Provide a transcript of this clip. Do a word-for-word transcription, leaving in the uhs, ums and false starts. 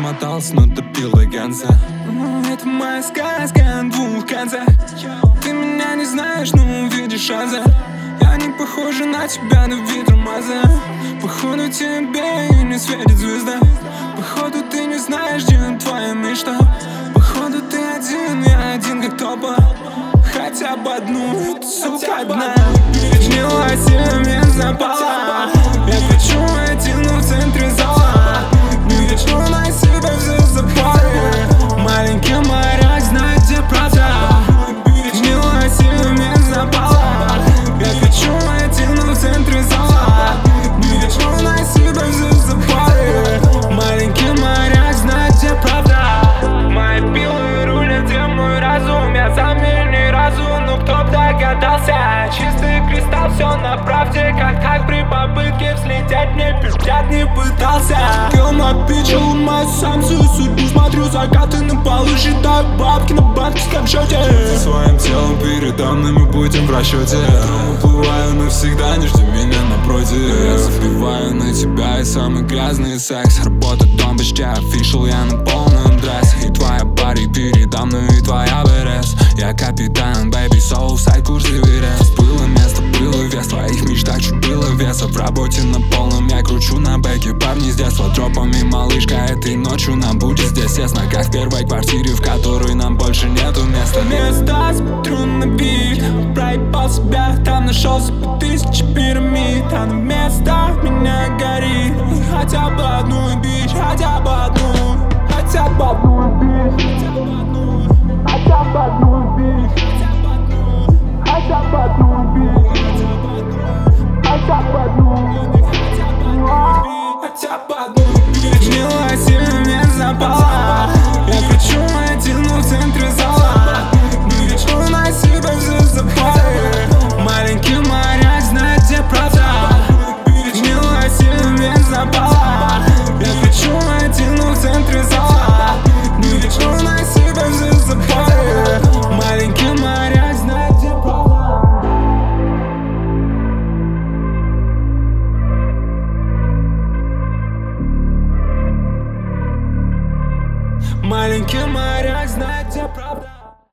промотался, но топил до конца. Это моя сказка о двух концах. Ты меня не знаешь, но увидишь шанса. Я не похожа на тебя, на вид Рамаза. Походу тебе и не светит звезда. Походу ты не знаешь, где твоя мечта. Походу ты один, я один как топа. Хотя бы одну, это, сука, одна. Поднялась и мне запала. Я хочу один в центре зала. Не хочу на себя все запалы. Маленький моряк знает, где правда. Поднялась и мне запала. Я хочу один в центре зала. Не хочу на себя все запалы. Маленький моряк знает, где правда. Мои пилы рулят, где мой разум. Я сам не разу, но кто б догадался. Чистый кристалл, все на правде. Как так при попытке взлететь мне пиздят не пытался. Кем обидел мою самцию судьбу. Смотрю закаты на полу, считаю бабки на банковском счете. Своим телом передо мной мы будем в расчете. Уплываю навсегда, не жди меня напротив. Я забиваю на тебя и самый грязный секс. Работа, дом, почти офишл, я на полном дрессе. И твоя пари передо мной, и твоя берез. Я капитан, baby, soul, сайт, курс Эверест. Было место, было вес, в твоих мечтах чуть было веса. В работе на полном я кручу на бэке. Парни с детства дропами, малышка, этой ночью нам будет здесь ясно. Как в первой квартире, в которой нам больше нету места. Места, смотрю на бит, проебал себя, там нашелся по тысяче пирамид. А на место меня горит. Хотя бы одну бич, хотя бы одну, хотя бы одну.